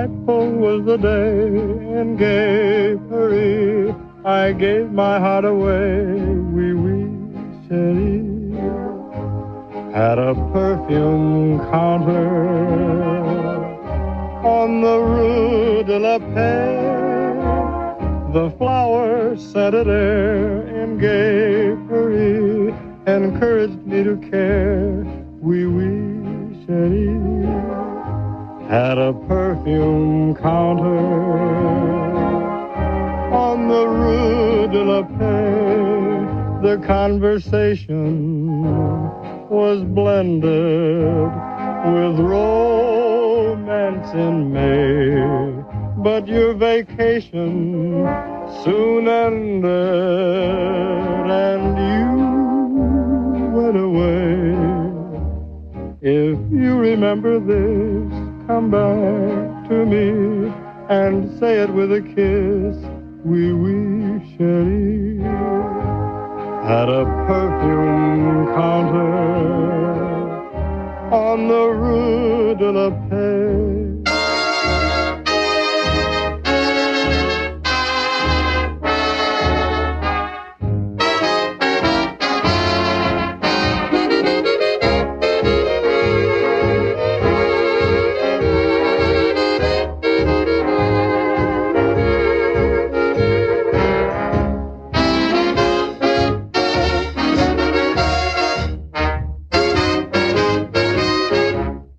delightful was the day in gay Paris. I gave my heart away, oui, oui, chérie. At a perfume counter on the Rue de la Paix, the flower-scented air in gay Paris encouraged me to care, oui, oui, chérie. At a perfume counter on the Rue de la Paix, the conversation was blended with romance in May. But your vacation soon ended and you went away. If you remember this, come back to me and say it with a kiss, oui, oui, chérie. At a perfume counter on the Rue de la